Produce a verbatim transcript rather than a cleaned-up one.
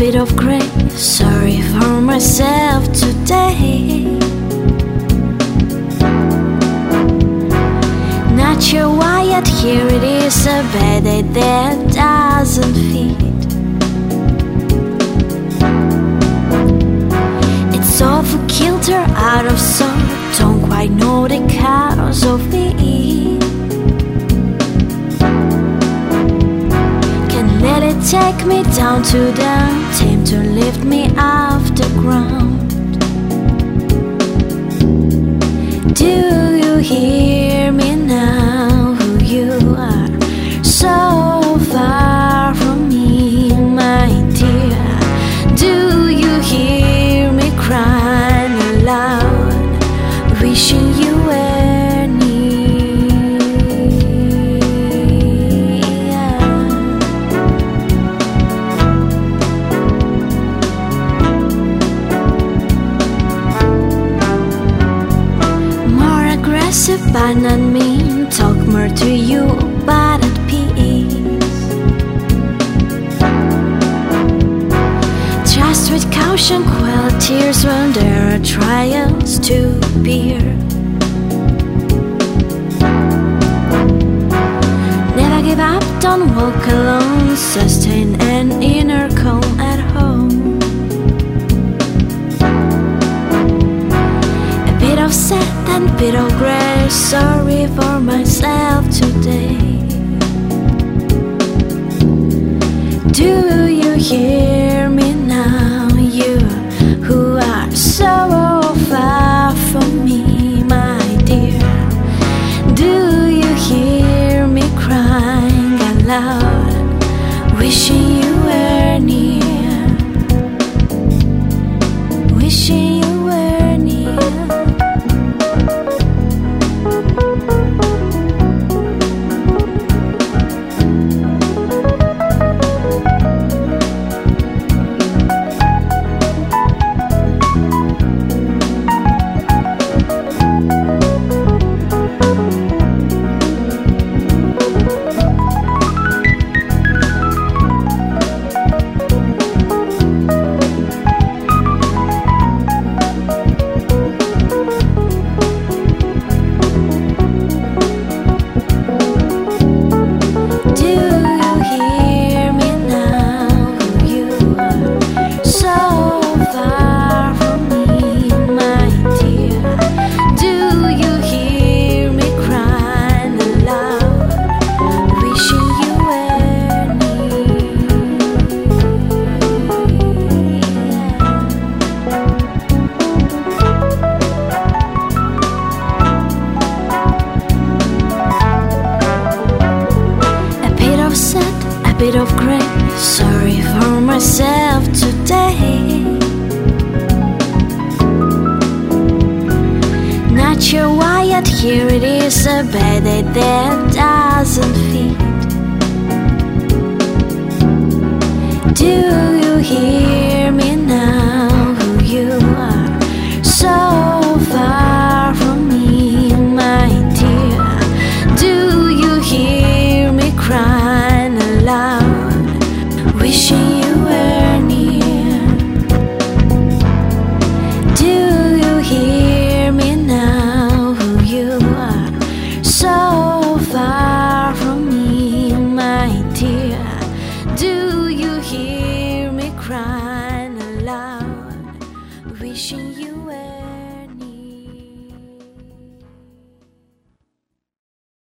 bit of grace. Sorry for myself today. Not sure why yet here it is, a bed that doesn't fit. It's off kilter, out of sort. Don't quite know the cause of it. Can't let it take me down to the time to lift me off the ground. Do you hear me now? Who you are, so far from me, my dear. Do you hear me crying aloud, wishing you were near? More aggressive but not mean, talk more to you but at peace. Trust with caution, quell tears when there are trials to bear. Never give up, don't walk alone. Sustain an inner calm at home. A bit of sad and bit of grace. Sorry for myself today. Do you hear me now? You who are so far from me, my dear. Do you hear me crying aloud, wishing you were near? Wishing you were near. A bit of grace. Sorry for myself today. Not sure why yet here it is, a bed that doesn't fit. Do you hear me now? Who you are, so far from me, my dear. Do you hear me crying aloud, wishing you were near? Do you hear me now? Who you are, so far from me, my dear. Do you hear me crying aloud, wishing you were